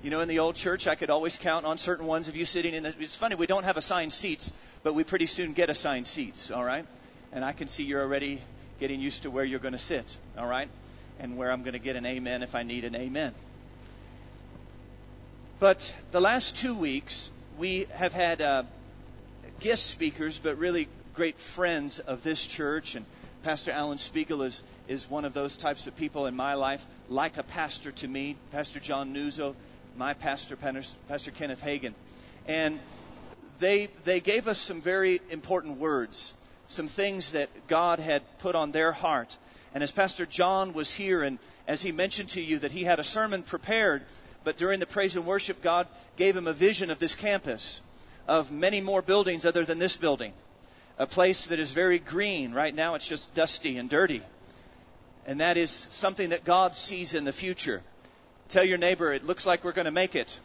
You know, in the old church, I could always count on certain ones of you sitting in the... It's funny, we don't have assigned seats, but we pretty soon get assigned seats, all right? And I can see you're already getting used to where you're going to sit, all right? And where I'm going to get an amen if I need an amen. But the last 2 weeks, we have had guest speakers, but really great friends of this church. And Pastor Alan Spiegel is one of those types of people in my life, like a pastor to me. Pastor John Nuzzo, my pastor, Pastor Kenneth Hagin. And they gave us some very important words, some things that God had put on their heart. And as Pastor John was here, and as he mentioned to you that he had a sermon prepared, but during the praise and worship, God gave him a vision of this campus, of many more buildings other than this building. A place that is very green. Right now it's just dusty and dirty. And that is something that God sees in the future. Tell your neighbor, it looks like we're going to make it.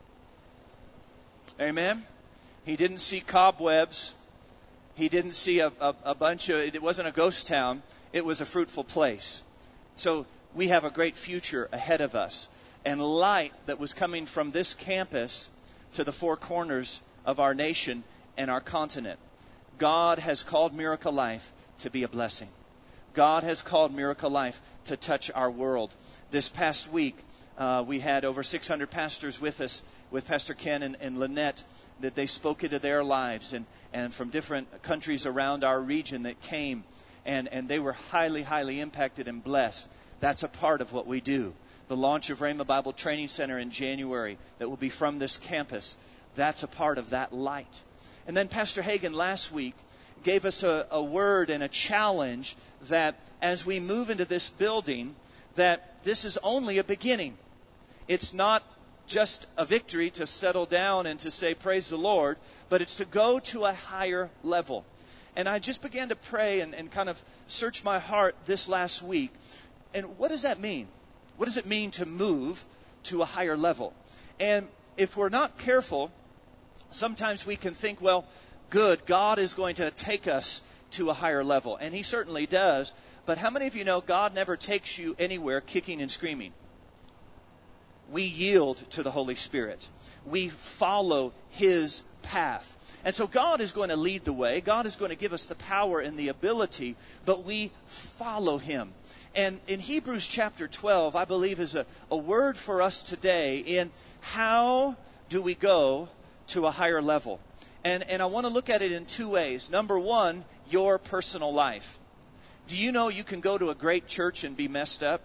Amen? He didn't see cobwebs. He didn't see a bunch of... It wasn't a ghost town. It was a fruitful place. So we have a great future ahead of us. And light that was coming from this campus to the four corners of our nation and our continent. God has called Miracle Life to be a blessing. God has called Miracle Life to touch our world. This past week, we had over 600 pastors with us, with Pastor Ken and Lynette, that they spoke into their lives, and from different countries around our region that came, and they were highly, highly impacted and blessed. That's a part of what we do. The launch of Rhema Bible Training Center in January that will be from this campus, that's a part of that light. And then Pastor Hagin last week gave us a word and a challenge that as we move into this building, that this is only a beginning. It's not just a victory to settle down and to say, praise the Lord, but it's to go to a higher level. And I just began to pray and kind of search my heart this last week. And what does that mean? What does it mean to move to a higher level? And if we're not careful, sometimes we can think, well, good, God is going to take us to a higher level. And He certainly does. But how many of you know God never takes you anywhere kicking and screaming? We yield to the Holy Spirit. We follow His path. And so God is going to lead the way. God is going to give us the power and the ability, but we follow Him. And in Hebrews chapter 12, I believe is a word for us today in how do we go to a higher level. And I want to look at it in two ways. Number one, your personal life. Do you know you can go to a great church and be messed up?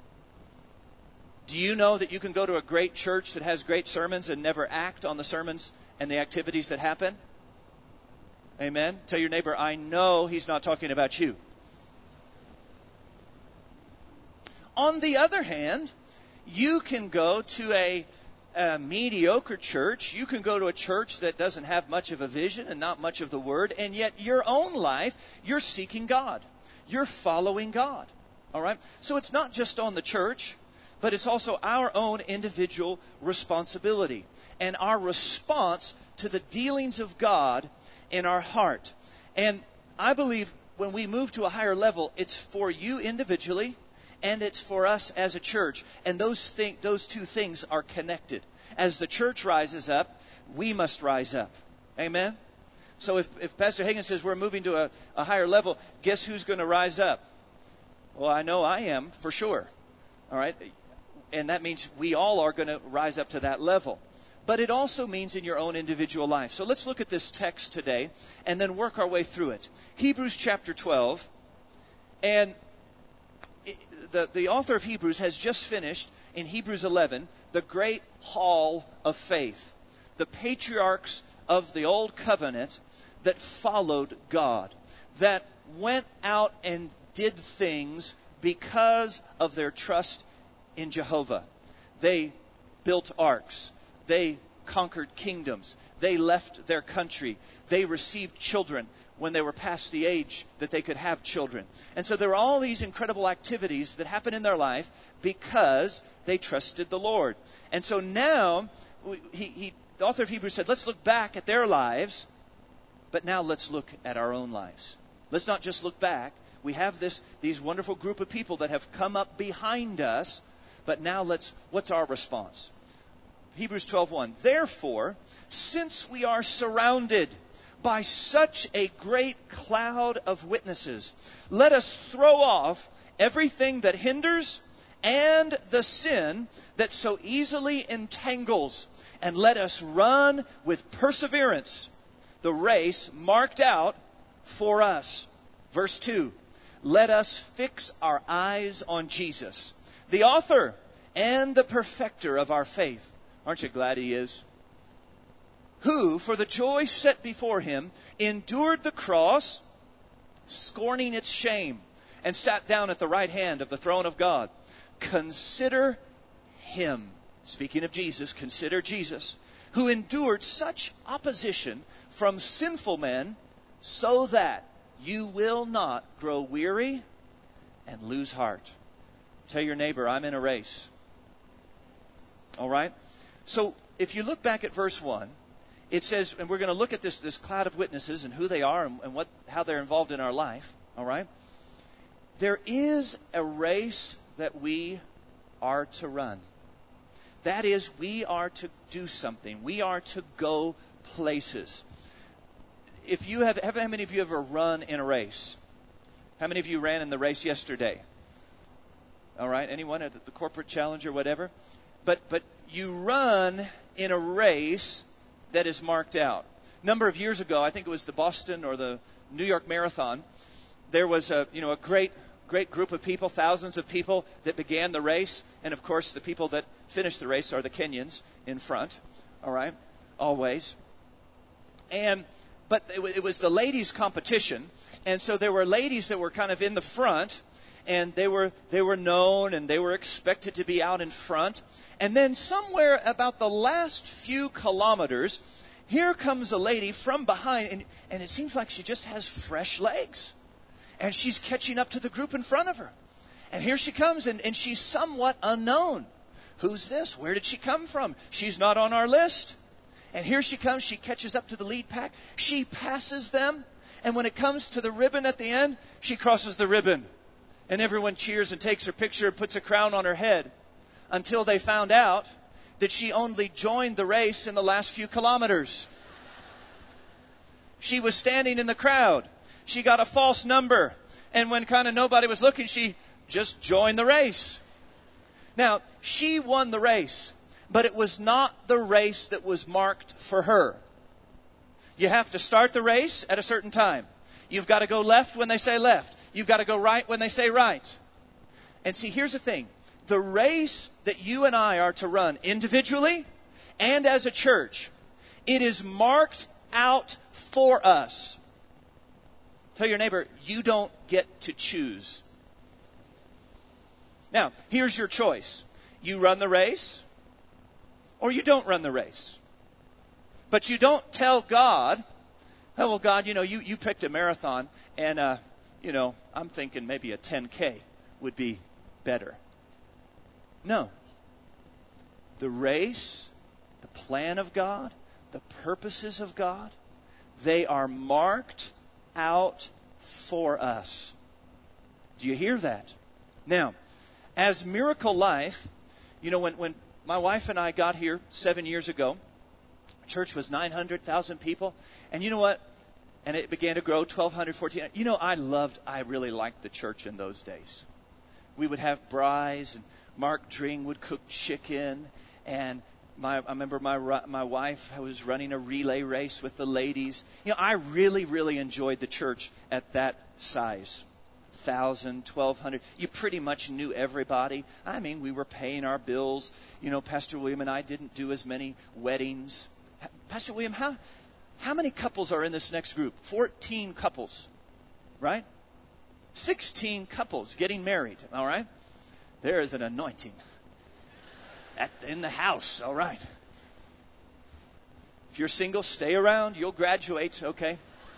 Do you know that you can go to a great church that has great sermons and never act on the sermons and the activities that happen? Amen. Tell your neighbor, I know he's not talking about you. On the other hand, you can go to a mediocre church. You can go to a church that doesn't have much of a vision and not much of the Word, and yet your own life, you're seeking God. You're following God. All right? So it's not just on the church, but it's also our own individual responsibility and our response to the dealings of God in our heart. And I believe when we move to a higher level, it's for you individually, and it's for us as a church. And those two things are connected. As the church rises up, we must rise up. Amen? So if Pastor Hagin says we're moving to a higher level, guess who's going to rise up? Well, I know I am, for sure. All right? And that means we all are going to rise up to that level. But it also means in your own individual life. So let's look at this text today and then work our way through it. Hebrews chapter 12. And the author of Hebrews has just finished in Hebrews 11 the great hall of faith. The patriarchs of the old covenant that followed God, that went out and did things because of their trust in Jehovah. They built arks. They conquered kingdoms. They left their country. They received children when they were past the age that they could have children. And so there are all these incredible activities that happen in their life because they trusted the Lord. And so now, the author of Hebrews said, let's look back at their lives, but now let's look at our own lives. Let's not just look back. We have these wonderful group of people that have come up behind us, but now what's our response? Hebrews 12:1. Therefore, since we are surrounded by such a great cloud of witnesses, let us throw off everything that hinders and the sin that so easily entangles, and let us run with perseverance the race marked out for us. Verse 2, let us fix our eyes on Jesus, the author and the perfecter of our faith. Aren't you glad he is? Who, for the joy set before him, endured the cross, scorning its shame, and sat down at the right hand of the throne of God. Consider him. Speaking of Jesus, consider Jesus, who endured such opposition from sinful men, so that you will not grow weary and lose heart. Tell your neighbor, I'm in a race. All right? So if you look back at verse 1, it says, and we're going to look at this cloud of witnesses and who they are and how they're involved in our life. All right? There is a race that we are to run. That is, we are to do something. We are to go places. If you have, how many of you ever run in a race? How many of you ran in the race yesterday? All right, anyone at the corporate challenge or whatever? But you run in a race that is marked out. A number of years ago, I think it was the Boston or the New York Marathon, there was a great group of people, thousands of people that began the race. And, of course, the people that finished the race are the Kenyans in front, all right, always. But it was the ladies' competition, and so there were ladies that were kind of in the front, and they were known, and they were expected to be out in front. And then somewhere about the last few kilometers, here comes a lady from behind, and it seems like she just has fresh legs. And she's catching up to the group in front of her. And here she comes, and she's somewhat unknown. Who's this? Where did she come from? She's not on our list. And here she comes. She catches up to the lead pack. She passes them. And when it comes to the ribbon at the end, she crosses the ribbon. And everyone cheers and takes her picture and puts a crown on her head, until they found out that she only joined the race in the last few kilometers. She was standing in the crowd. She got a false number. And when kind of nobody was looking, she just joined the race. Now, she won the race, but it was not the race that was marked for her. You have to start the race at a certain time. You've got to go left when they say left. You've got to go right when they say right. And see, here's the thing. The race that you and I are to run individually and as a church, it is marked out for us. Tell your neighbor, you don't get to choose. Now, here's your choice. You run the race, or you don't run the race. But you don't tell God, oh, well, God, you picked a marathon, and, I'm thinking maybe a 10K would be better. No. The race, the plan of God, the purposes of God, they are marked out for us. Do you hear that? Now, as Miracle Life, when my wife and I got here 7 years ago, church was 900,000 people. And you know what? And it began to grow, 1,200, 1,400. I really liked the church in those days. We would have braais, and Mark Dring would cook chicken, and I remember my wife was running a relay race with the ladies. I really, really enjoyed the church at that size. 1,000, 1,200. You pretty much knew everybody. I mean, we were paying our bills. Pastor William and I didn't do as many weddings. Pastor William, how many couples are in this next group? 14 couples, right? 16 couples getting married, all right? There is an anointing in the house, all right. If you're single, stay around. You'll graduate, okay?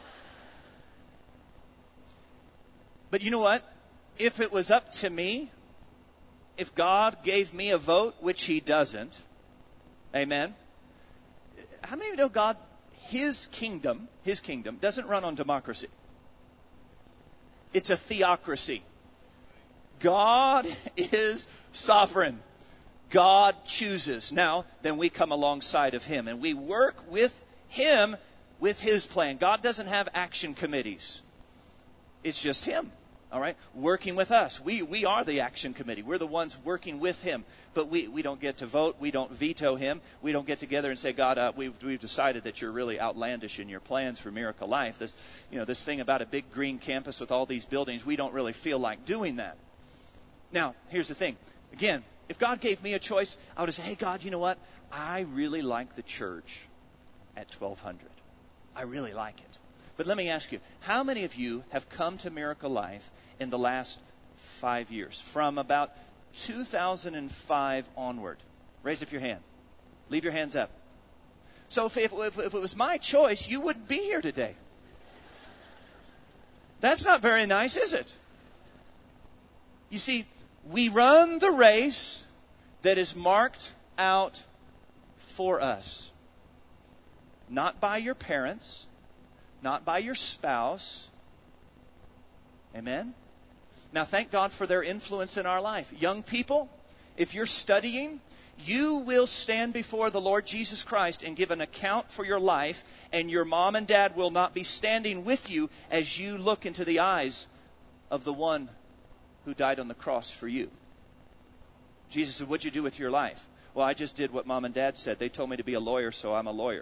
But you know what? If it was up to me, if God gave me a vote, which he doesn't, amen? How many of you know God, his kingdom doesn't run on democracy. It's a theocracy. God is sovereign. God chooses. Now, then we come alongside of Him and we work with Him with His plan. God doesn't have action committees. It's just Him. All right? Working with us. We are the action committee. We're the ones working with Him. But we don't get to vote. We don't veto Him. We don't get together and say, God, we've decided that you're really outlandish in your plans for Miracle Life. This thing about a big green campus with all these buildings, we don't really feel like doing that. Now, here's the thing. Again, if God gave me a choice, I would say, hey, God, you know what? I really like the church at 1200. I really like it. But let me ask you, how many of you have come to Miracle Life in the last 5 years? From about 2005 onward. Raise up your hand. Leave your hands up. So if it was my choice, you wouldn't be here today. That's not very nice, is it? You see, we run the race that is marked out for us. Not by your parents. Not by your spouse. Amen? Now, thank God for their influence in our life. Young people, if you're studying, you will stand before the Lord Jesus Christ and give an account for your life, and your mom and dad will not be standing with you as you look into the eyes of the one who died on the cross for you. Jesus said, what'd you do with your life? Well, I just did what mom and dad said. They told me to be a lawyer, so I'm a lawyer.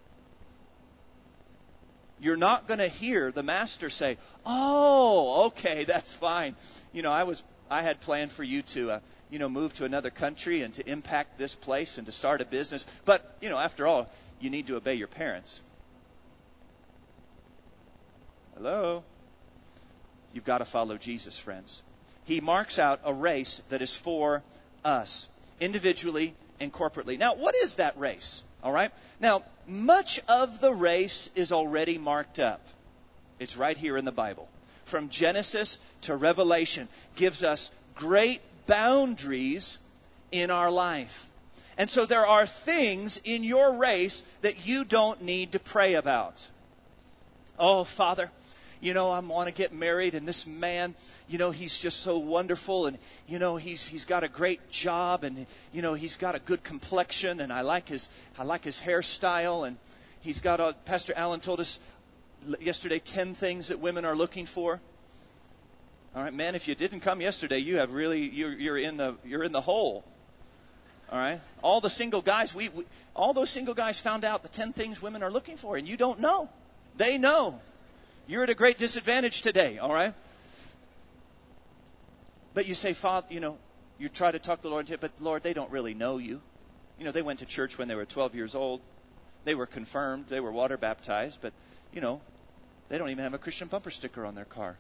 You're not going to hear the master say, oh, okay, that's fine. I had planned for you to, move to another country and to impact this place and to start a business. But, after all, you need to obey your parents. Hello? You've got to follow Jesus, friends. He marks out a race that is for us, individually and corporately. Now, what is that race? All right? Now, much of the race is already marked up. It's right here in the Bible. From Genesis to Revelation gives us great boundaries in our life. And so there are things in your race that you don't need to pray about. Oh, Father, I want to get married, and this man, he's just so wonderful, and, he's got a great job, and, he's got a good complexion, and I like his hairstyle, and he's got, Pastor Allen told us yesterday, 10 things that women are looking for. All right, man, if you didn't come yesterday, you're in the hole. All right, all the single guys, all those single guys found out the 10 things women are looking for, and you don't know. They know. You're at a great disadvantage today, all right? But you say, Father, you try to talk to the Lord, but Lord, they don't really know you. They went to church when they were 12 years old. They were confirmed. They were water baptized, but, they don't even have a Christian bumper sticker on their car.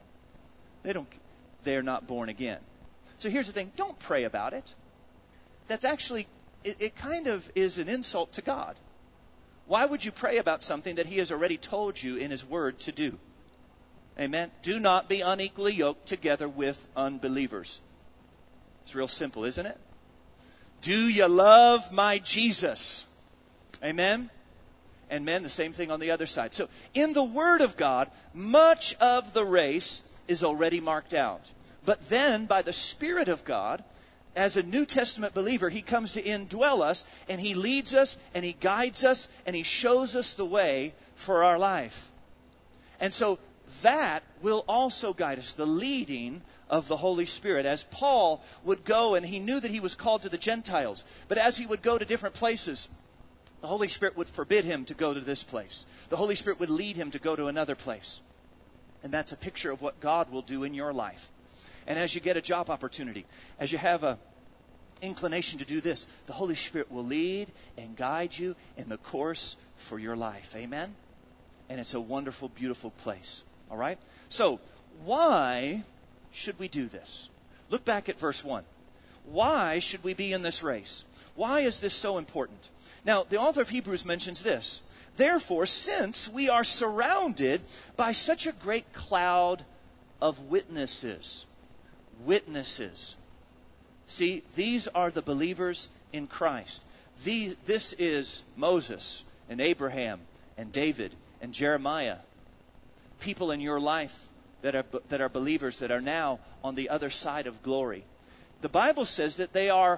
They're not born again. So here's the thing. Don't pray about it. That's actually, it kind of is an insult to God. Why would you pray about something that He has already told you in His Word to do? Amen. Do not be unequally yoked together with unbelievers. It's real simple, isn't it? Do you love my Jesus? Amen. And men, the same thing on the other side. So in the Word of God, much of the race is already marked out. But then by the Spirit of God, as a New Testament believer, He comes to indwell us, and He leads us, and He guides us, and He shows us the way for our life. And so that will also guide us, the leading of the Holy Spirit. As Paul would go, and he knew that he was called to the Gentiles, but as he would go to different places, the Holy Spirit would forbid him to go to this place. The Holy Spirit would lead him to go to another place. And that's a picture of what God will do in your life. And as you get a job opportunity, as you have a inclination to do this, the Holy Spirit will lead and guide you in the course for your life. Amen? And it's a wonderful, beautiful place. All right? So, why should we do this? Look back at verse 1. Why should we be in this race? Why is this so important? Now, the author of Hebrews mentions this. Therefore, since we are surrounded by such a great cloud of witnesses. Witnesses. See, these are the believers in Christ. This is Moses and Abraham and David and Jeremiah. People in your life that are believers that are now on the other side of glory. The Bible says that they are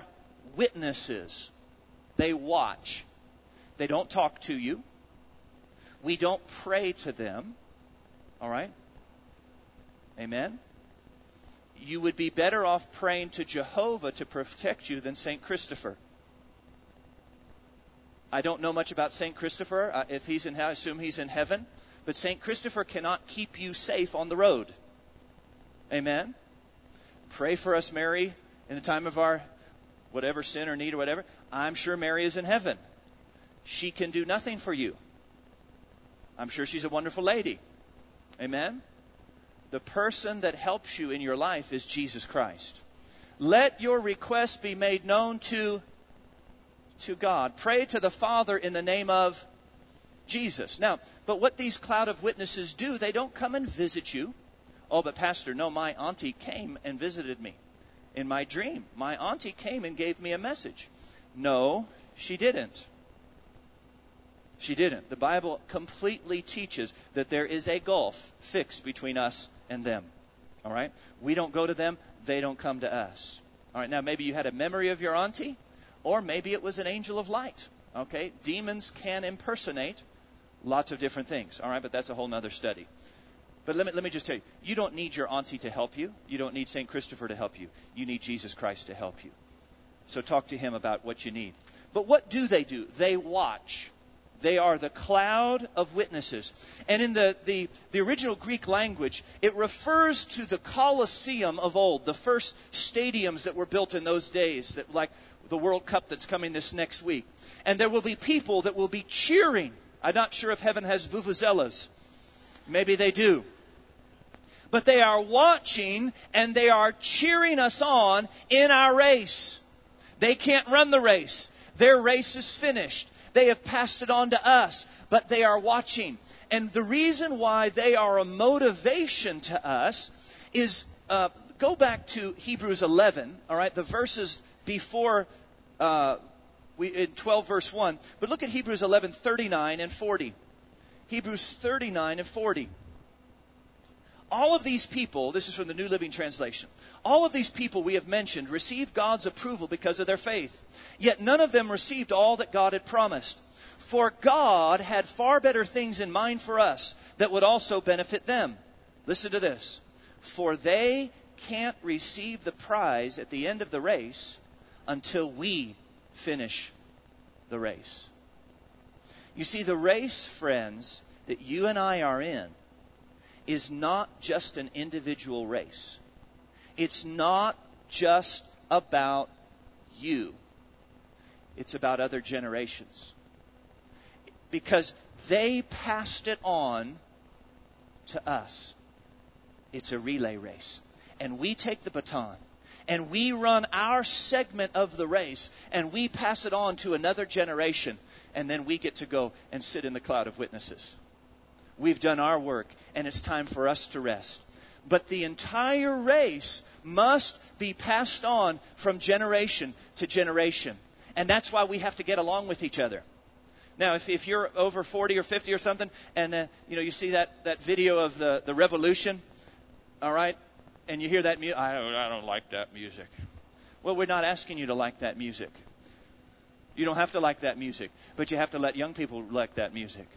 witnesses. They watch. They don't talk to you. We don't pray to them. All right? Amen? You would be better off praying to Jehovah to protect you than St. Christopher. I don't know much about St. Christopher. If he's in hell, I assume he's in heaven. But St. Christopher cannot keep you safe on the road. Amen? Pray for us, Mary, in the time of our whatever sin or need or whatever. I'm sure Mary is in heaven. She can do nothing for you. I'm sure she's a wonderful lady. Amen? The person that helps you in your life is Jesus Christ. Let your request be made known to God. Pray to the Father in the name of Jesus. Now, but what these cloud of witnesses do, they don't come and visit you. Oh, but Pastor, no, my auntie came and visited me in my dream. My auntie came and gave me a message. No, she didn't. She didn't. The Bible completely teaches that there is a gulf fixed between us and them. All right? We don't go to them. They don't come to us. All right? Now, maybe you had a memory of your auntie, or maybe it was an angel of light. Okay? Demons can impersonate lots of different things. All right? But that's a whole other study. But let me just tell you, you don't need your auntie to help you. You don't need St. Christopher to help you. You need Jesus Christ to help you. So talk to him about what you need. But what do? They watch. They are the cloud of witnesses. And in the original Greek language, it refers to the Colosseum of old, the first stadiums that were built in those days, that like the World Cup that's coming this next week. And there will be people that will be cheering. I'm not sure if heaven has vuvuzelas. Maybe they do. But they are watching and they are cheering us on in our race. They can't run the race. Their race is finished. They have passed it on to us, but they are watching. And the reason why they are a motivation to us is, go back to Hebrews 11, all right, the verses before, in 12 verse 1. But look at Hebrews 11, 39 and 40. Hebrews 39 and 40. All of these people, this is from the New Living Translation, all of these people we have mentioned received God's approval because of their faith. Yet none of them received all that God had promised. For God had far better things in mind for us that would also benefit them. Listen to this. For they can't receive the prize at the end of the race until we finish the race. You see, the race, friends, that you and I are in is not just an individual race. It's not just about you. It's about other generations. Because they passed it on to us. It's a relay race. And we take the baton. And we run our segment of the race. And we pass it on to another generation. And then we get to go and sit in the cloud of witnesses. We've done our work, and it's time for us to rest. But the entire race must be passed on from generation to generation. And that's why we have to get along with each other. Now, if you're over 40 or 50 or something, and you see that video of the revolution, all right, and you hear that music, I don't like that music. Well, we're not asking you to like that music. You don't have to like that music, but you have to let young people like that music.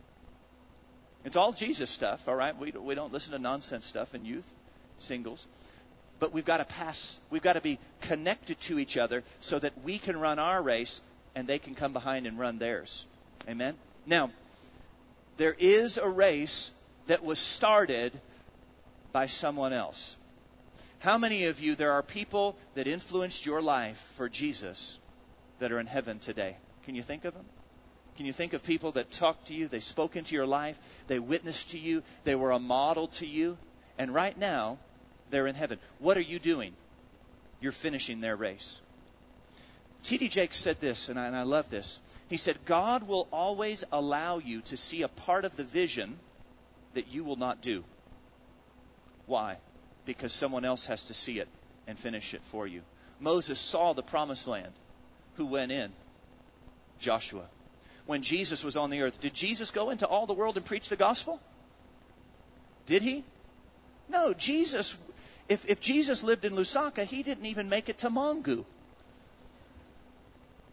It's all Jesus stuff, all right? We don't listen to nonsense stuff in youth, singles. But we've got to be connected to each other so that we can run our race and they can come behind and run theirs. Amen? Now, there is a race that was started by someone else. How many of you, there are people that influenced your life for Jesus that are in heaven today? Can you think of them? Can you think of people that talked to you, they spoke into your life, they witnessed to you, they were a model to you, and right now, they're in heaven. What are you doing? You're finishing their race. T.D. Jakes said this, and I love this. He said, God will always allow you to see a part of the vision that you will not do. Why? Because someone else has to see it and finish it for you. Moses saw the promised land. Who went in? Joshua. When Jesus was on the earth, did Jesus go into all the world and preach the gospel? Did he? No, Jesus, if Jesus lived in Lusaka, he didn't even make it to Mongu.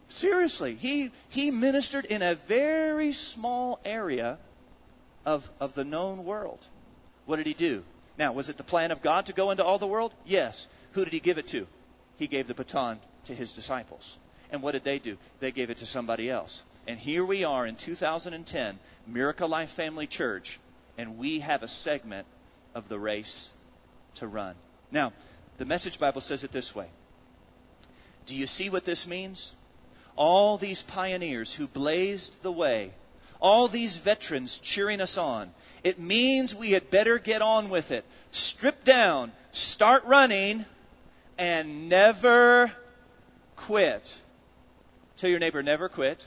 Seriously, he ministered in a very small area of the known world. What did he do? Now, was it the plan of God to go into all the world? Yes. Who did he give it to? He gave the baton to his disciples. And what did they do? They gave it to somebody else. And here we are in 2010, Miracle Life Family Church, and we have a segment of the race to run. Now, the Message Bible says it this way. Do you see what this means? All these pioneers who blazed the way, all these veterans cheering us on, it means we had better get on with it. Strip down, start running, and never quit. Tell your neighbor, never quit.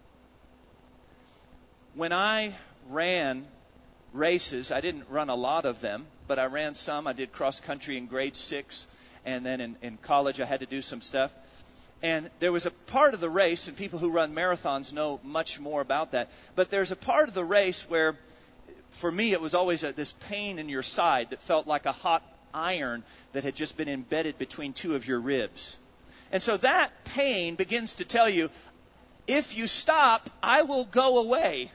When I ran races, I didn't run a lot of them, but I ran some. I did cross country in grade 6, and then in college I had to do some stuff. And there was a part of the race, and people who run marathons know much more about that, but there's a part of the race where, for me, it was always this pain in your side that felt like a hot iron that had just been embedded between two of your ribs. And so that pain begins to tell you, if you stop, I will go away.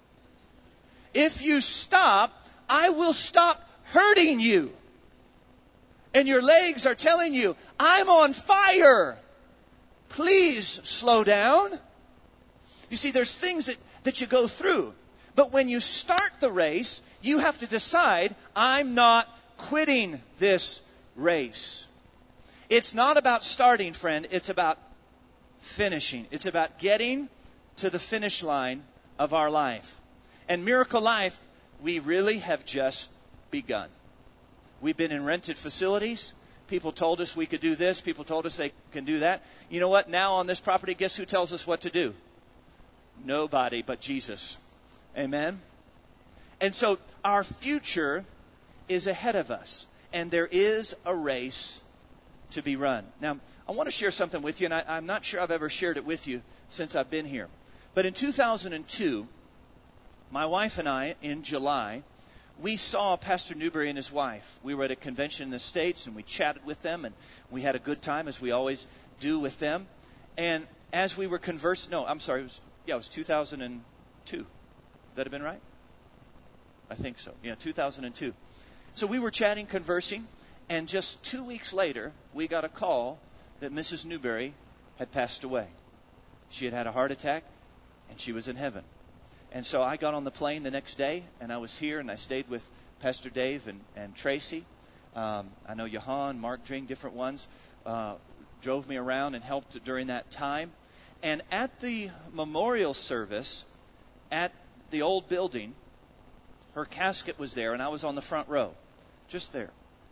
If you stop, I will stop hurting you. And your legs are telling you, I'm on fire. Please slow down. You see, there's things that you go through. But when you start the race, you have to decide, I'm not quitting this race. It's not about starting, friend. It's about finishing. It's about getting to the finish line of our life. And Miracle Life, we really have just begun. We've been in rented facilities. People told us we could do this. People told us they can do that. You know what? Now on this property, guess who tells us what to do? Nobody but Jesus. Amen? And so our future is ahead of us. And there is a race to be run. Now, I want to share something with you, and I'm not sure I've ever shared it with you since I've been here. But in 2002, my wife and I, in July, we saw Pastor Newberry and his wife. We were at a convention in the States, and we chatted with them, and we had a good time, as we always do with them. And as we were conversing, it was 2002. Would that have been right? I think so. Yeah, 2002. So we were chatting, conversing, and just 2 weeks later, we got a call that Mrs. Newberry had passed away. She had had a heart attack, and she was in heaven. And so I got on the plane the next day, and I was here, and I stayed with Pastor Dave and Tracy. I know Johan, Mark Dring, different ones, drove me around and helped during that time. And at the memorial service at the old building, her casket was there, and I was on the front row, just there,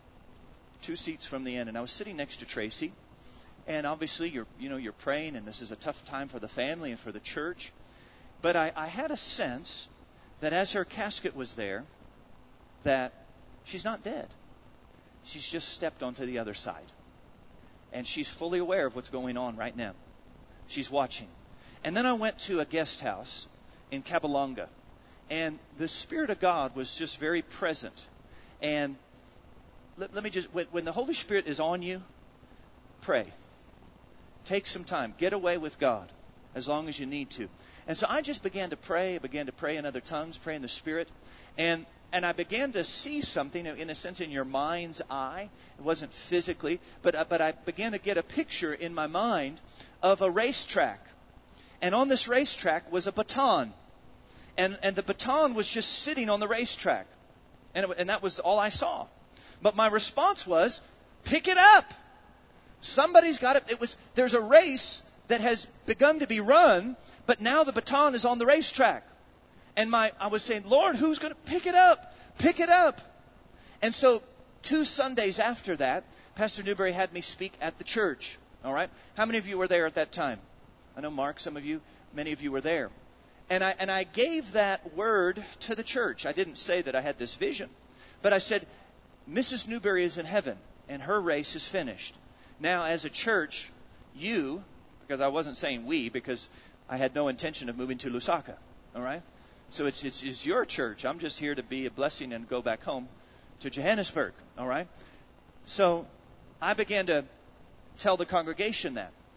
2 seats from the end. And I was sitting next to Tracy, and obviously you're praying, and this is a tough time for the family and for the church. But I had a sense that as her casket was there, that she's not dead. She's just stepped onto the other side. And she's fully aware of what's going on right now. She's watching. And then I went to a guest house in Cabalonga. And the Spirit of God was just very present. And let me just, when the Holy Spirit is on you, pray. Take some time. Get away with God as long as you need to. And so I just began to pray. I began to pray in other tongues, pray in the Spirit. And I began to see something, in a sense, in your mind's eye. It wasn't physically, but I began to get a picture in my mind of a racetrack. And on this racetrack was a baton. And the baton was just sitting on the racetrack. And that was all I saw. But my response was, pick it up. Somebody's got it. There's a race that has begun to be run, but now the baton is on the racetrack. And I was saying, Lord, who's going to pick it up? Pick it up. And so 2 Sundays after that, Pastor Newberry had me speak at the church. All right? How many of you were there at that time? I know, Mark, many of you were there. And I gave that word to the church. I didn't say that I had this vision, but I said, Mrs. Newberry is in heaven, and her race is finished. Now, as a church, because I wasn't saying we, because I had no intention of moving to Lusaka, all right? So it's your church. I'm just here to be a blessing and go back home to Johannesburg, all right? So I began to tell the congregation that.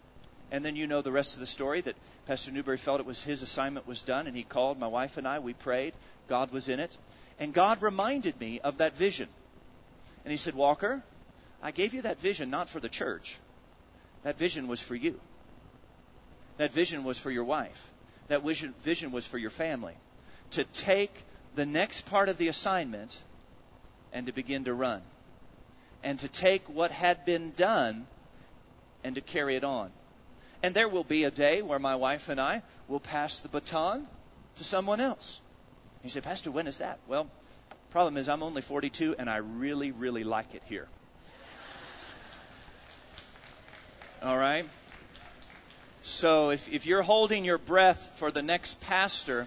And then you know the rest of the story, that Pastor Newberry felt it was his assignment was done, and he called my wife and I. We prayed. God was in it. And God reminded me of that vision. And he said, Walker, I gave you that vision not for the church. That vision was for you. That vision was for your wife. That vision was for your family. To take the next part of the assignment and to begin to run. And to take what had been done and to carry it on. And there will be a day where my wife and I will pass the baton to someone else. You say, Pastor, when is that? Well, problem is I'm only 42 and I really, really like it here. All right? So if you're holding your breath for the next pastor,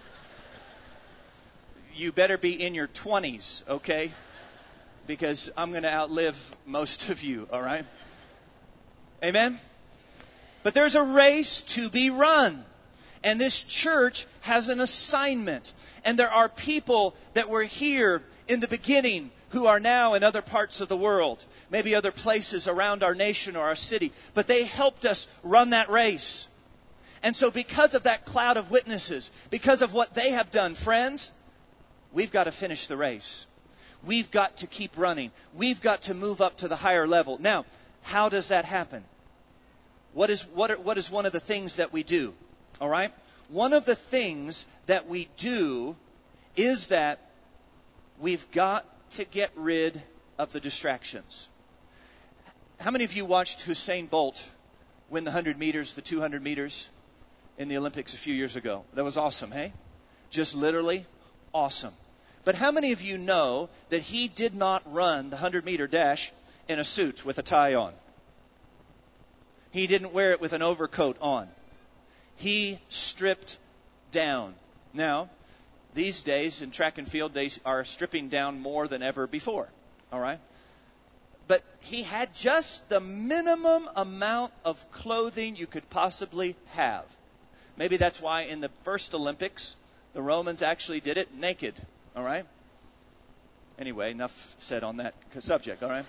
you better be in your 20s, okay? Because I'm going to outlive most of you, all right? Amen? But there's a race to be run. And this church has an assignment. And there are people that were here in the beginning who are now in other parts of the world, maybe other places around our nation or our city. But they helped us run that race. And so because of that cloud of witnesses, because of what they have done, friends, we've got to finish the race. We've got to keep running. We've got to move up to the higher level. Now, how does that happen? What is one of the things that we do? All right? One of the things that we do is that we've got to get rid of the distractions. How many of you watched Usain Bolt win the 100 meters, the 200 meters in the Olympics a few years ago? That was awesome, hey? Just literally awesome. But how many of you know that he did not run the 100-meter dash in a suit with a tie on? He didn't wear it with an overcoat on. He stripped down. Now, these days in track and field, they are stripping down more than ever before. All right? But he had just the minimum amount of clothing you could possibly have. Maybe that's why in the first Olympics, the Romans actually did it naked. All right? Anyway, enough said on that subject. All right?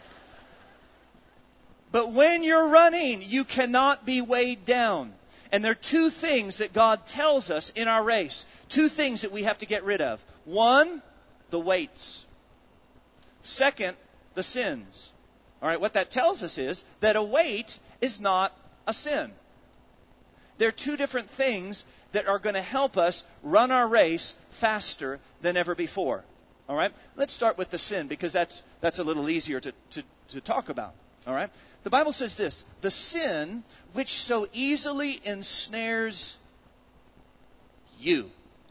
But when you're running, you cannot be weighed down. And there are two things that God tells us in our race. Two things that we have to get rid of. One, the weights. Second, the sins. All right, what that tells us is that a weight is not a sin. There are two different things that are going to help us run our race faster than ever before. All right, let's start with the sin because that's a little easier to talk about. All right? The Bible says this, the sin which so easily ensnares you.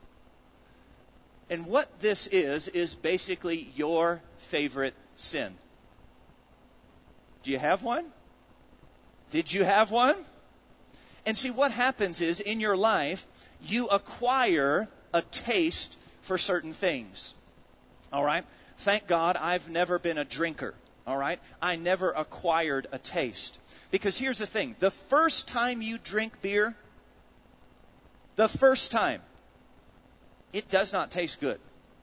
And what this is basically your favorite sin. Do you have one? Did you have one? And see, what happens is in your life, you acquire a taste for certain things. All right? Thank God I've never been a drinker. All right? I never acquired a taste. Because here's the thing. The first time you drink beer, the first time, it does not taste good.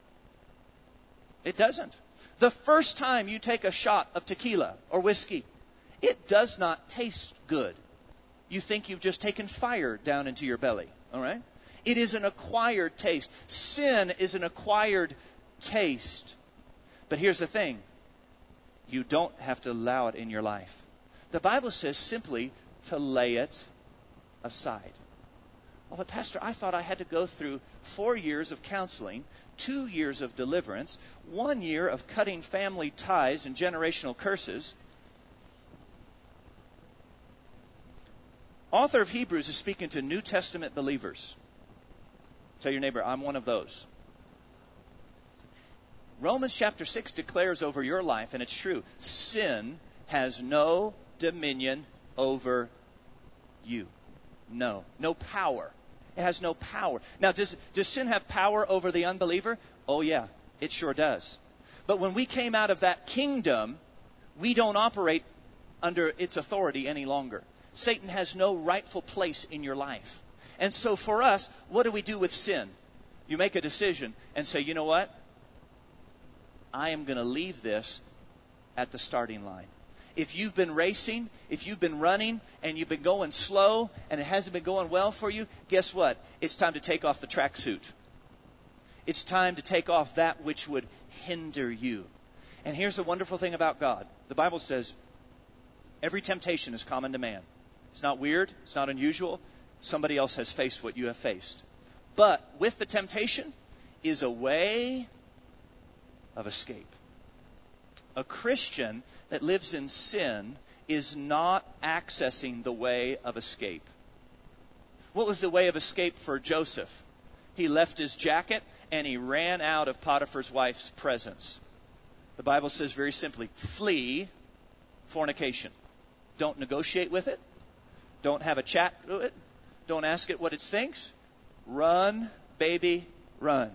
It doesn't. The first time you take a shot of tequila or whiskey, it does not taste good. You think you've just taken fire down into your belly. All right? It is an acquired taste. Sin is an acquired taste. But here's the thing. You don't have to allow it in your life. The Bible says simply to lay it aside. Oh, but Pastor, I thought I had to go through 4 years of counseling, 2 years of deliverance, 1 year of cutting family ties and generational curses. Author of Hebrews is speaking to New Testament believers. Tell your neighbor, I'm one of those. Romans chapter 6 declares over your life, and it's true, sin has no dominion over you. No power. It has no power. Now, does sin have power over the unbeliever? Oh, yeah, it sure does. But when we came out of that kingdom, we don't operate under its authority any longer. Satan has no rightful place in your life. And so for us, what do we do with sin? You make a decision and say, you know what? I am going to leave this at the starting line. if you've been racing, if you've been running, and you've been going slow, and it hasn't been going well for you, guess what? It's time to take off the tracksuit. It's time to take off that which would hinder you. And here's the wonderful thing about God. The Bible says, every temptation is common to man. It's not weird. It's not unusual. Somebody else has faced what you have faced. But with the temptation is a way of escape. A Christian that lives in sin is not accessing the way of escape. What was the way of escape for Joseph? He left his jacket and he ran out of Potiphar's wife's presence. The Bible says very simply, flee fornication. Don't negotiate with it. Don't have a chat with it. Don't ask it what it thinks. Run, baby, run.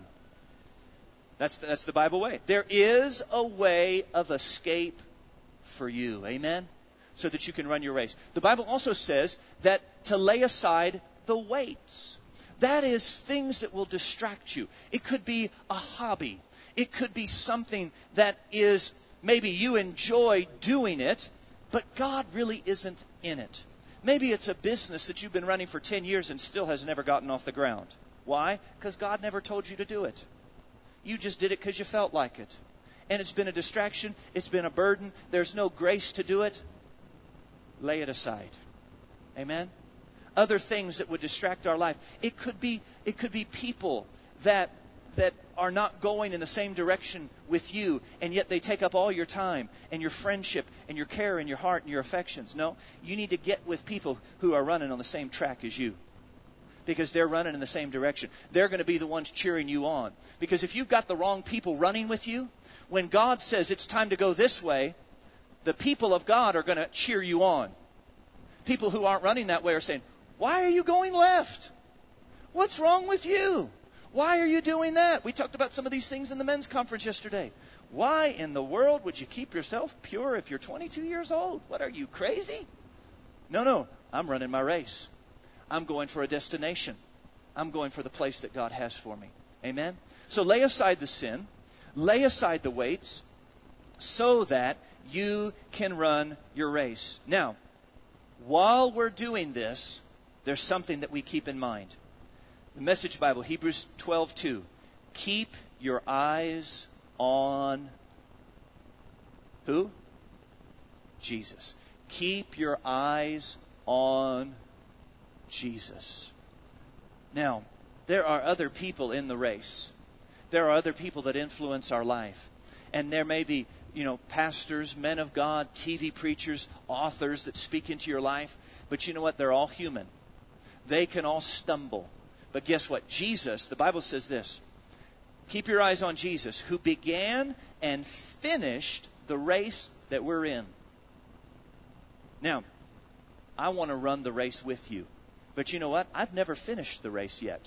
That's the Bible way. There is a way of escape for you. Amen? So that you can run your race. The Bible also says that to lay aside the weights. That is things that will distract you. It could be a hobby. It could be something that is maybe you enjoy doing it, but God really isn't in it. Maybe it's a business that you've been running for 10 years and still has never gotten off the ground. Why? Because God never told you to do it. You just did it because you felt like it. And it's been a distraction. It's been a burden. There's no grace to do it. Lay it aside. Amen? Other things that would distract our life. It could be people that are not going in the same direction with you, and yet they take up all your time and your friendship and your care and your heart and your affections. No, you need to get with people who are running on the same track as you, because they're running in the same direction. They're going to be the ones cheering you on. Because if you've got the wrong people running with you, when God says it's time to go this way, the people of God are going to cheer you on. People who aren't running that way are saying, why are you going left? What's wrong with you? Why are you doing that? We talked about some of these things in the men's conference yesterday. Why in the world would you keep yourself pure if you're 22 years old? What, are you crazy? No, I'm running my race. I'm going for a destination. I'm going for the place that God has for me. Amen? So lay aside the sin. Lay aside the weights so that you can run your race. Now, while we're doing this, there's something that we keep in mind. The Message Bible, Hebrews 12:2. Keep your eyes on who? Jesus. Keep your eyes on Jesus. Now, there are other people in the race. There are other people that influence our life. And there may be, pastors, men of God, TV preachers, authors that speak into your life. But you know what? They're all human. They can all stumble. But guess what? Jesus, the Bible says this. Keep your eyes on Jesus, who began and finished the race that we're in. Now, I want to run the race with you. But you know what? I've never finished the race yet.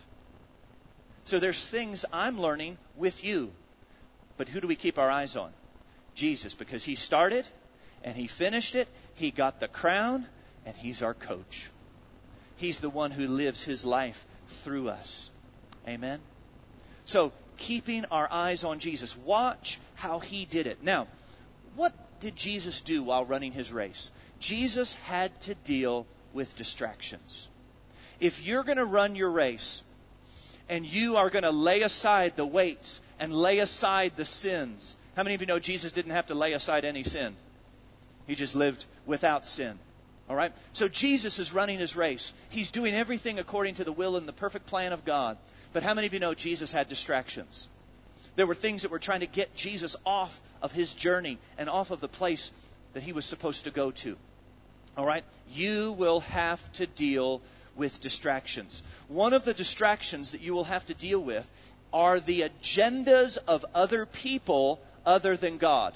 So there's things I'm learning with you. But who do we keep our eyes on? Jesus, because He started and He finished it. He got the crown and He's our coach. He's the one who lives His life through us. Amen? So, keeping our eyes on Jesus. Watch how He did it. Now, what did Jesus do while running His race? Jesus had to deal with distractions. If you're going to run your race and you are going to lay aside the weights and lay aside the sins. How many of you know Jesus didn't have to lay aside any sin? He just lived without sin. All right? So Jesus is running His race. He's doing everything according to the will and the perfect plan of God. But how many of you know Jesus had distractions? There were things that were trying to get Jesus off of His journey and off of the place that He was supposed to go to. All right? You will have to deal with distractions. One of the distractions that you will have to deal with are the agendas of other people other than God.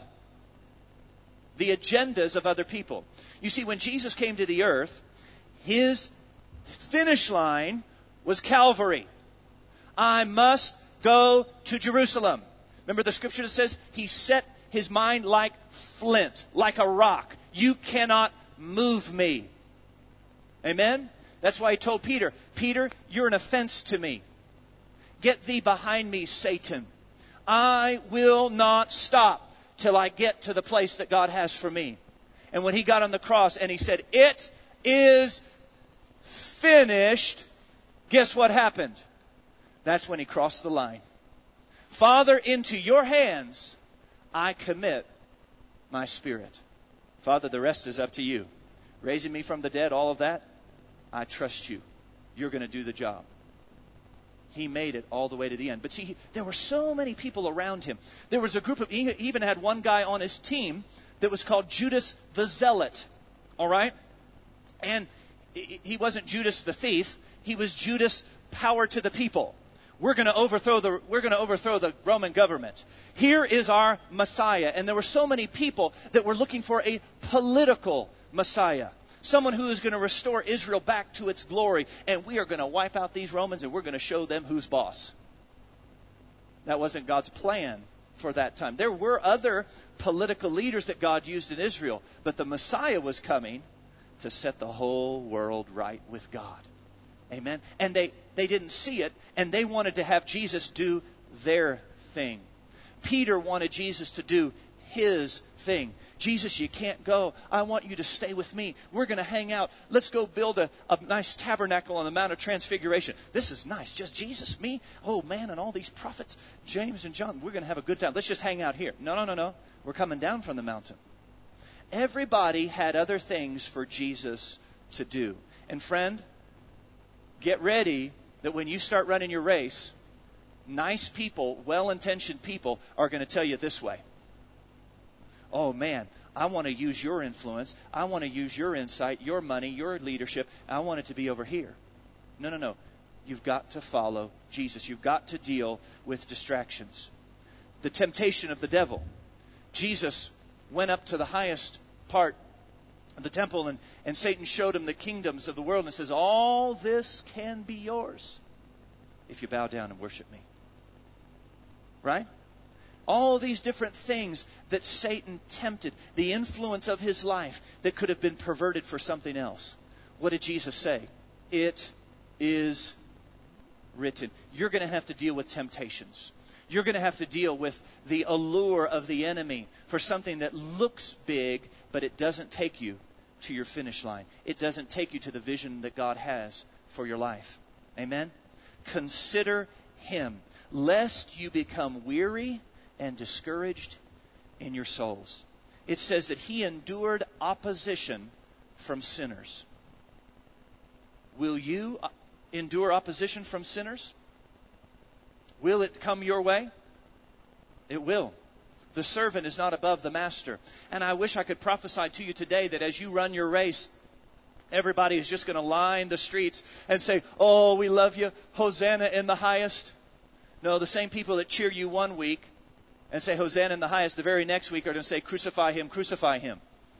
The agendas of other people. You see, when Jesus came to the earth, His finish line was Calvary. I must go to Jerusalem. Remember the scripture that says He set His mind like flint, like a rock. You cannot move me. Amen? That's why He told Peter, Peter, you're an offense to me. Get thee behind me, Satan. I will not stop till I get to the place that God has for me. And when he got on the cross and he said, "It is finished," guess what happened? That's when he crossed the line. Father, into your hands I commit my spirit. Father, the rest is up to you. Raising me from the dead, all of that, I trust you. You're going to do the job. He made it all the way to the end. But see, there were so many people around him. There was a group of, he even had one guy on his team that was called Judas the Zealot. All right? And he wasn't Judas the thief. He was Judas, power to the people. We're going to overthrow the Roman government. Here is our Messiah. And there were so many people that were looking for a political Messiah. Someone who is going to restore Israel back to its glory. And we are going to wipe out these Romans and we're going to show them who's boss. That wasn't God's plan for that time. There were other political leaders that God used in Israel. But the Messiah was coming to set the whole world right with God. Amen. And they didn't see it, and they wanted to have Jesus do their thing. Peter wanted Jesus to do his thing. Jesus, you can't go. I want you to stay with me. We're going to hang out. Let's go build a nice tabernacle on the Mount of Transfiguration. This is nice. Just Jesus, me, oh man, and all these prophets, James and John. We're going to have a good time. Let's just hang out here. No. We're coming down from the mountain. Everybody had other things for Jesus to do. And friend, get ready that when you start running your race, nice people, well-intentioned people are going to tell you this way. Oh man, I want to use your influence. I want to use your insight, your money, your leadership. I want it to be over here. No. You've got to follow Jesus. You've got to deal with distractions. The temptation of the devil. Jesus went up to the highest part of the temple and Satan showed him the kingdoms of the world and says, all this can be yours if you bow down and worship me. Right? All these different things that Satan tempted, the influence of his life that could have been perverted for something else. What did Jesus say? It is written. You're going to have to deal with temptations. You're going to have to deal with the allure of the enemy for something that looks big, but it doesn't take you to your finish line. It doesn't take you to the vision that God has for your life. Amen? Consider him, lest you become weary and discouraged in your souls. It says that he endured opposition from sinners. Will you endure opposition from sinners? Will it come your way? It will. The servant is not above the master. And I wish I could prophesy to you today that as you run your race, everybody is just going to line the streets and say, oh, we love you, Hosanna in the highest. No, the same people that cheer you one week and say Hosanna in the highest, the very next week are going to say, crucify him, crucify him.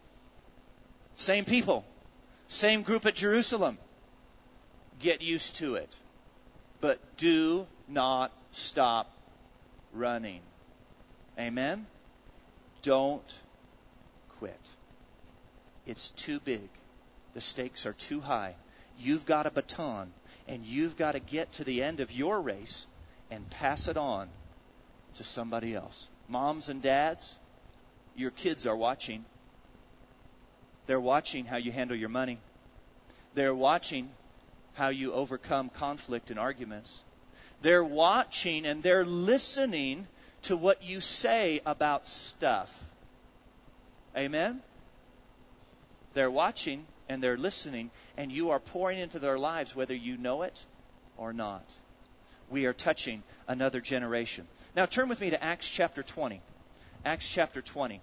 Same people. Same group at Jerusalem. Get used to it. But do not stop running. Amen? Don't quit. It's too big. The stakes are too high. You've got a baton, and you've got to get to the end of your race and pass it on to somebody else. Moms and dads, your kids are watching. They're watching how you handle your money. They're watching how you overcome conflict and arguments. They're watching and they're listening to what you say about stuff. Amen? They're watching and they're listening, and you are pouring into their lives whether you know it or not. We are touching another generation. Now turn with me to Acts chapter 20. Acts chapter 20.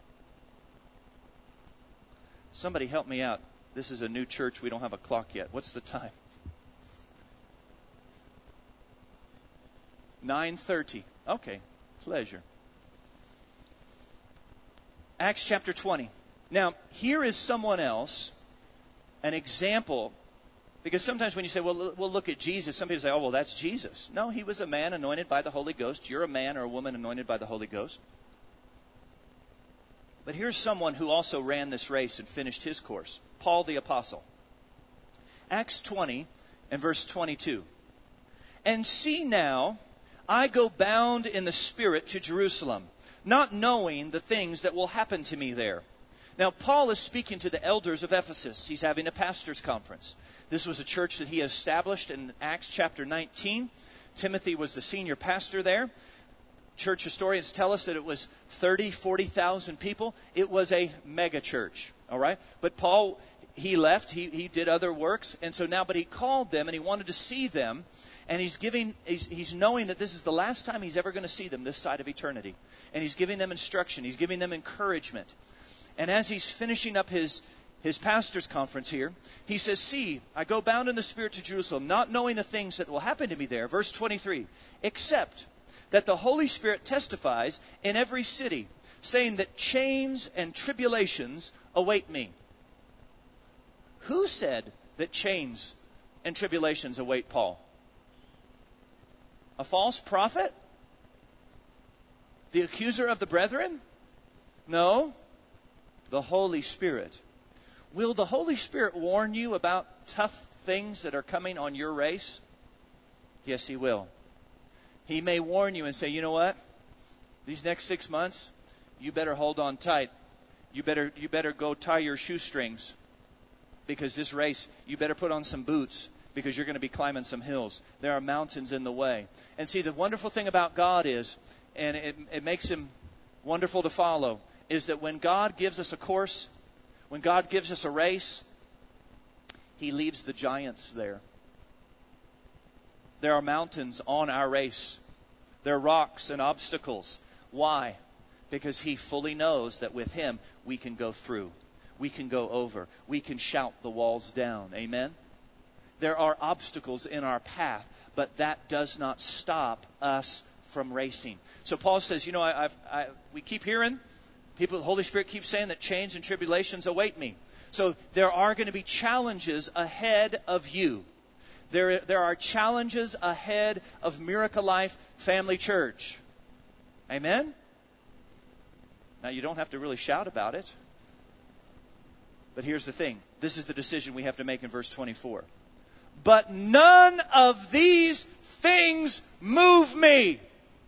Somebody help me out. This is a new church. We don't have a clock yet. What's the time? 9:30. Okay. Pleasure. Acts chapter 20. Now, here is someone else, an example, because sometimes when you say, well, we'll look at Jesus, some people say, oh, well, that's Jesus. No, he was a man anointed by the Holy Ghost. You're a man or a woman anointed by the Holy Ghost. But here's someone who also ran this race and finished his course. Paul the Apostle. Acts 20 and verse 22. And see now, I go bound in the Spirit to Jerusalem, not knowing the things that will happen to me there, Now, Paul is speaking to the elders of Ephesus. He's having a pastor's conference. This was a church that he established in Acts chapter 19. Timothy was the senior pastor there. Church historians tell us that it was 40,000 people. It was a mega church, all right? But Paul, he left. He did other works. And so now, but he called them and he wanted to see them. And he's knowing that this is the last time he's ever going to see them this side of eternity. And he's giving them instruction. He's giving them encouragement. And as he's finishing up his pastor's conference here, he says, "See, I go bound in the Spirit to Jerusalem, not knowing the things that will happen to me there." Verse 23, "Except that the Holy Spirit testifies in every city, saying that chains and tribulations await me." Who said that chains and tribulations await Paul? A false prophet? The accuser of the brethren? No, the Holy Spirit. Will the Holy Spirit warn you about tough things that are coming on your race? Yes, He will. He may warn you and say, "You know what? These next 6 months, you better hold on tight. You better go tie your shoestrings, because this race, you better put on some boots, because you're going to be climbing some hills. There are mountains in the way." And see, the wonderful thing about God is, and it makes Him wonderful to follow, is that when God gives us a course, when God gives us a race, He leaves the giants there. There are mountains on our race. There are rocks and obstacles. Why? Because He fully knows that with Him we can go through. We can go over. We can shout the walls down. Amen? There are obstacles in our path, but that does not stop us from racing. So Paul says, we keep hearing, the Holy Spirit keeps saying that chains and tribulations await me. So there are going to be challenges ahead of you. There are challenges ahead of Miracle Life Family Church. Amen? Now, you don't have to really shout about it. But here's the thing. This is the decision we have to make in verse 24. "But none of these things move me."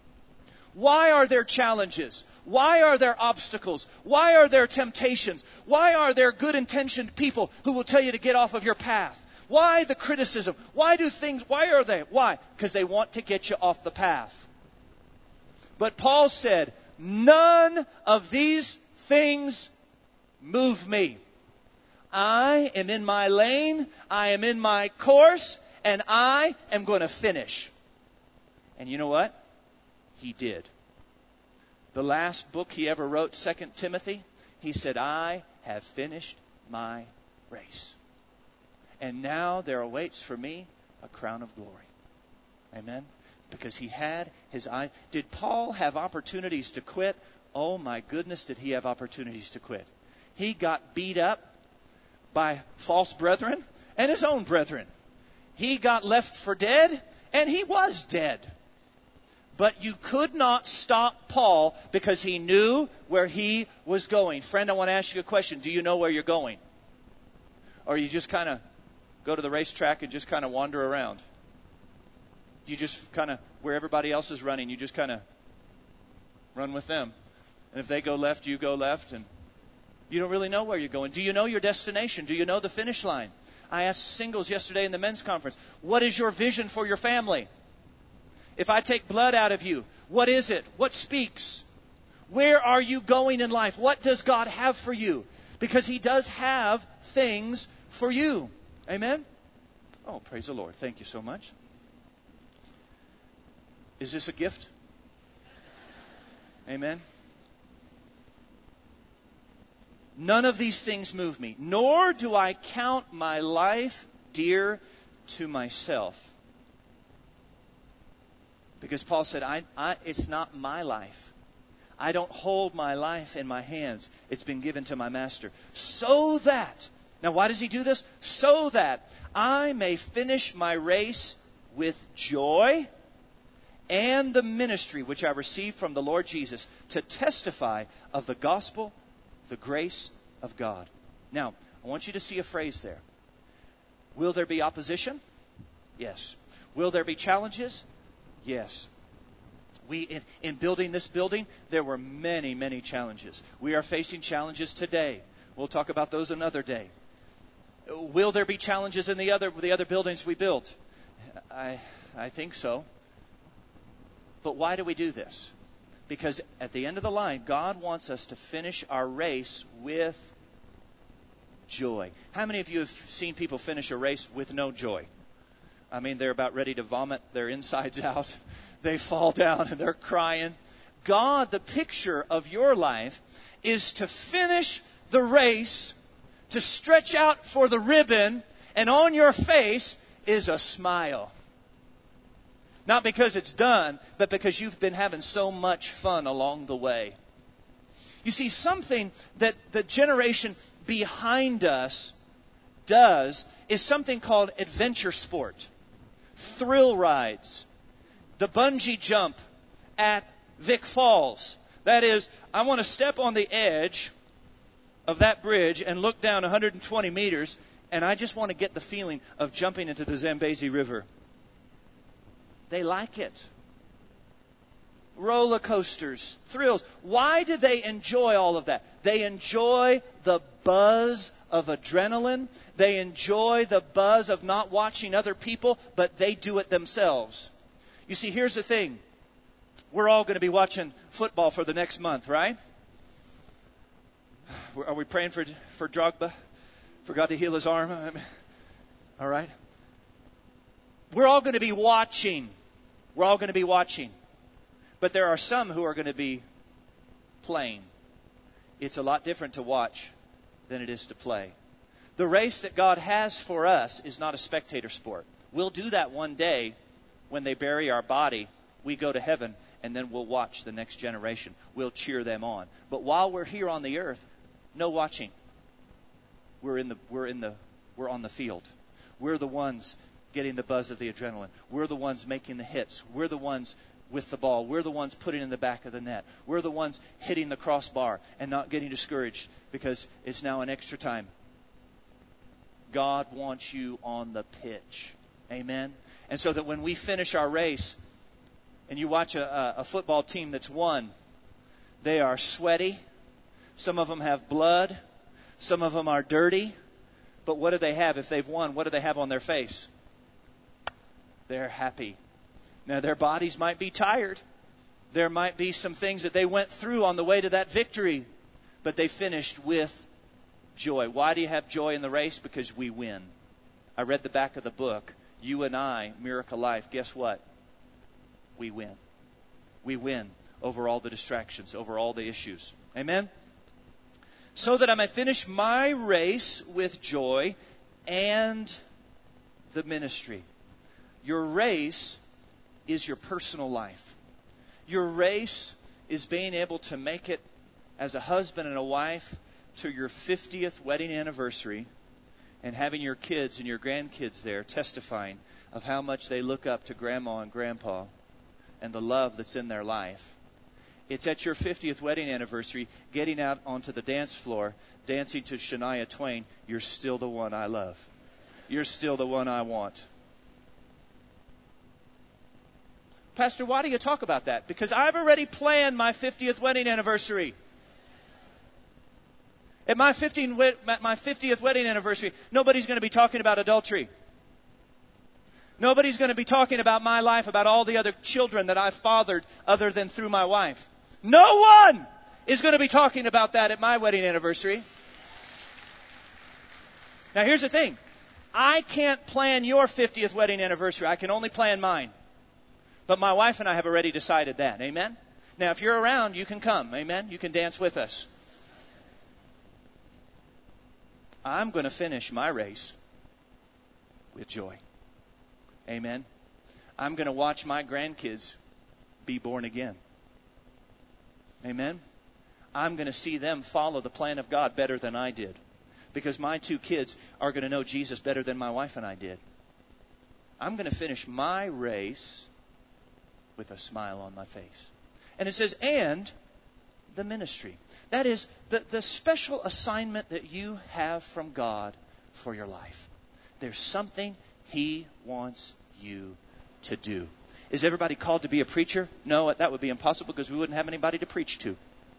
Why are there challenges? Why are there obstacles? Why are there temptations? Why are there good-intentioned people who will tell you to get off of your path? Why the criticism? Why are they? Why? Because they want to get you off the path. But Paul said, "None of these things move me. I am in my lane, I am in my course, and I am going to finish." And you know what? He did. The last book he ever wrote, 2 Timothy, he said, "I have finished my race. And now there awaits for me a crown of glory." Amen? Because he had his eye. Did Paul have opportunities to quit? Oh my goodness, did he have opportunities to quit. He got beat up by false brethren and his own brethren. He got left for dead, and he was dead. But you could not stop Paul because he knew where he was going. Friend, I want to ask you a question. Do you know where you're going? Or you just kind of go to the racetrack and just kind of wander around? You just kind of, where everybody else is running, you just kind of run with them. And if they go left, you go left, and you don't really know where you're going. Do you know your destination? Do you know the finish line? I asked singles yesterday in the men's conference, what is your vision for your family? If I take blood out of you, what is it? What speaks? Where are you going in life? What does God have for you? Because He does have things for you. Amen? Oh, praise the Lord. Thank you so much. Is this a gift? Amen? None of these things move me, nor do I count my life dear to myself. Because Paul said, it's not my life. I don't hold my life in my hands. It's been given to my master. So that, now why does he do this? So that I may finish my race with joy and the ministry which I received from the Lord Jesus to testify of the gospel, the grace of God. Now, I want you to see a phrase there. Will there be opposition? Yes. Will there be challenges? Yes. In building this building, there were many, many challenges. We are facing challenges today. We'll talk about those another day. Will there be challenges in the other buildings we built? I think so. But why do we do this? Because at the end of the line, God wants us to finish our race with joy. How many of you have seen people finish a race with no joy? I mean, they're about ready to vomit their insides out. They fall down and they're crying. God, the picture of your life is to finish the race, to stretch out for the ribbon, and on your face is a smile. Not because it's done, but because you've been having so much fun along the way. You see, something that the generation behind us does is something called adventure sport. Thrill rides. The bungee jump at Vic Falls. That is, I want to step on the edge of that bridge and look down 120 meters, and I just want to get the feeling of jumping into the Zambezi River. They like it. Roller coasters, thrills. Why do they enjoy all of that? They enjoy the buzz of adrenaline. They enjoy the buzz of not watching other people, but they do it themselves. You see, here's the thing. We're all going to be watching football for the next month, right? Are we praying for Drogba? For God to heal his arm? All right. We're all going to be watching. We're all going to be watching. But there are some who are going to be playing. It's a lot different to watch than it is to play. The race that God has for us is not a spectator sport. We'll do that one day when they bury our body. We go to heaven, and then we'll watch the next generation. We'll cheer them on. But while we're here on the earth, no watching. We're on the field. We're the ones getting the buzz of the adrenaline. We're the ones making the hits. We're the ones with the ball. We're the ones putting in the back of the net. We're the ones hitting the crossbar and not getting discouraged because it's now an extra time. God wants you on the pitch. Amen? And so that when we finish our race and you watch a football team that's won, they are sweaty. Some of them have blood. Some of them are dirty. But what do they have if they've won? What do they have on their face? They're happy. Now, their bodies might be tired. There might be some things that they went through on the way to that victory. But they finished with joy. Why do you have joy in the race? Because we win. I read the back of the book. You and I, Miracle Life, guess what? We win. We win over all the distractions, over all the issues. Amen? So that I may finish my race with joy and the ministry. Your race is your personal life. Your race is being able to make it as a husband and a wife to your 50th wedding anniversary and having your kids and your grandkids there testifying of how much they look up to grandma and grandpa and the love that's in their life. It's at your 50th wedding anniversary, getting out onto the dance floor, dancing to Shania Twain, "You're still the one I love. You're still the one I want." Pastor, why do you talk about that? Because I've already planned my 50th wedding anniversary. At my 50th wedding anniversary, nobody's going to be talking about adultery. Nobody's going to be talking about my life, about all the other children that I've fathered other than through my wife. No one is going to be talking about that at my wedding anniversary. Now, here's the thing. I can't plan your 50th wedding anniversary. I can only plan mine. But my wife and I have already decided that. Amen? Now, if you're around, you can come. Amen? You can dance with us. I'm going to finish my race with joy. Amen? I'm going to watch my grandkids be born again. Amen? I'm going to see them follow the plan of God better than I did. Because my two kids are going to know Jesus better than my wife and I did. I'm going to finish my race with a smile on my face. And it says, and the ministry. That is the special assignment that you have from God for your life. There's something He wants you to do. Is everybody called to be a preacher? No, that would be impossible because we wouldn't have anybody to preach to.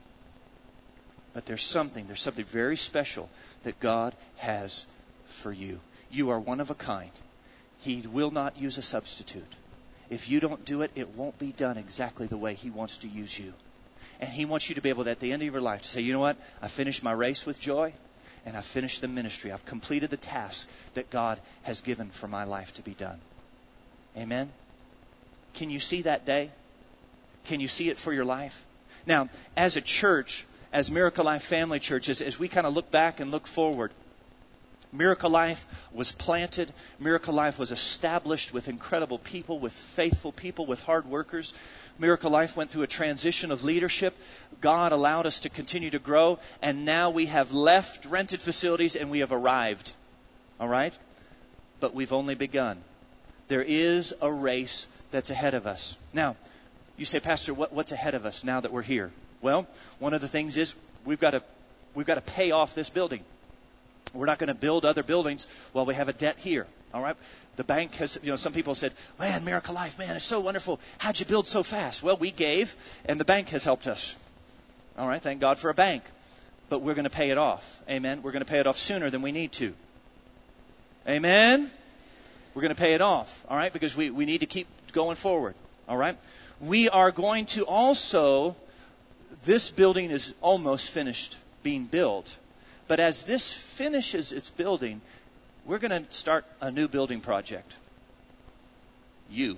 But there's something very special that God has for you. You are one of a kind. He will not use a substitute. If you don't do it, it won't be done exactly the way He wants to use you. And He wants you to be able to, at the end of your life, to say, you know what? I finished my race with joy, and I finished the ministry. I've completed the task that God has given for my life to be done. Amen? Can you see that day? Can you see it for your life? Now, as a church, as Miracle Life Family Church, as we kind of look back and look forward, Miracle Life was planted. Miracle Life was established with incredible people, with faithful people, with hard workers. Miracle Life went through a transition of leadership. God allowed us to continue to grow, and now we have left rented facilities and we have arrived. All right? But we've only begun. There is a race that's ahead of us. Now, you say, Pastor, what's ahead of us now that we're here? Well, one of the things is we've got to pay off this building. We're not going to build other buildings while we have a debt here. All right? The bank has, some people said, man, Miracle Life, man, it's so wonderful. How'd you build so fast? Well, we gave, and the bank has helped us. All right? Thank God for a bank. But we're going to pay it off. Amen? We're going to pay it off sooner than we need to. Amen? We're going to pay it off. All right? Because we need to keep going forward. All right? We are going to also, this building is almost finished being built. But as this finishes its building, we're going to start a new building project. You.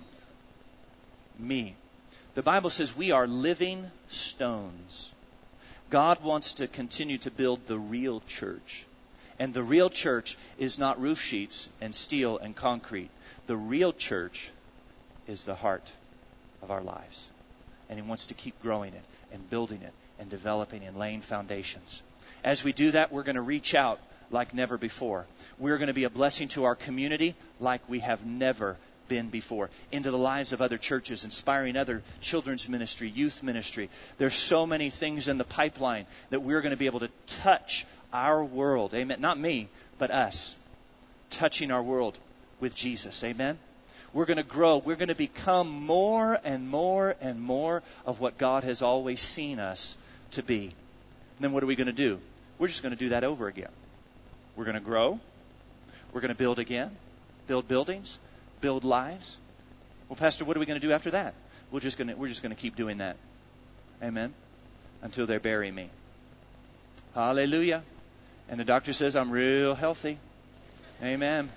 Me. The Bible says we are living stones. God wants to continue to build the real church. And the real church is not roof sheets and steel and concrete. The real church is the heart of our lives. And He wants to keep growing it and building it and developing and laying foundations. As we do that, we're going to reach out like never before. We're going to be a blessing to our community like we have never been before, into the lives of other churches, inspiring other children's ministry, youth ministry. There's so many things in the pipeline that we're going to be able to touch our world. Amen. Not me, but us. Touching our world with Jesus. Amen. We're going to grow. We're going to become more and more and more of what God has always seen us to be. And then what are we going to do? We're just going to do that over again. We're going to grow. We're going to build again. Build buildings. Build lives. Well, Pastor, what are we going to do after that? We're just going to keep doing that. Amen. Until they bury me. Hallelujah. And the doctor says I'm real healthy. Amen.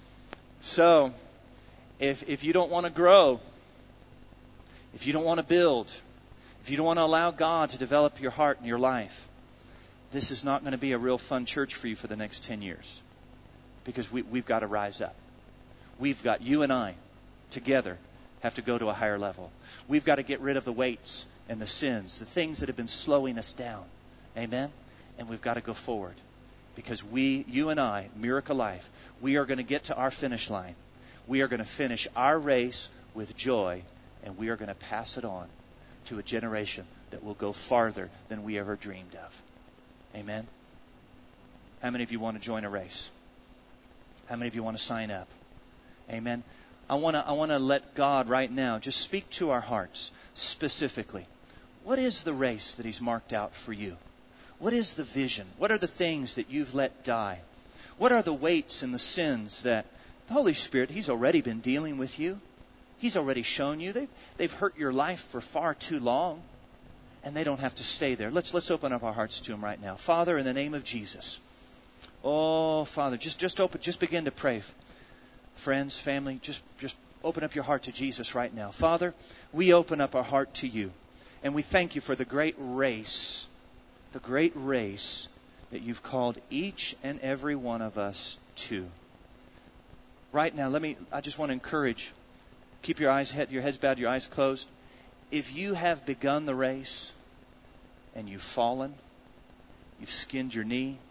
So, if you don't want to grow, if you don't want to build, if you don't want to allow God to develop your heart and your life, this is not going to be a real fun church for you for the next 10 years. Because we've got to rise up. We've got, you and I, together, have to go to a higher level. We've got to get rid of the weights and the sins, the things that have been slowing us down. Amen? And we've got to go forward. Because you and I, Miracle Life, we are going to get to our finish line. We are going to finish our race with joy, and we are going to pass it on to a generation that will go farther than we ever dreamed of. Amen? How many of you want to join a race? How many of you want to sign up? Amen? I want to let God right now just speak to our hearts specifically. What is the race that He's marked out for you? What is the vision? What are the things that you've let die? What are the weights and the sins that the Holy Spirit, He's already been dealing with you? He's already shown you. They've hurt your life for far too long. And they don't have to stay there. Let's open up our hearts to Him right now. Father, in the name of Jesus. Oh, Father, just begin to pray. Friends, family, just open up your heart to Jesus right now. Father, we open up our heart to You. And we thank You for the great race that You've called each and every one of us to. Right now, I just want to encourage, keep your heads bowed, your eyes closed. If you have begun the race and you've fallen, you've skinned your knee,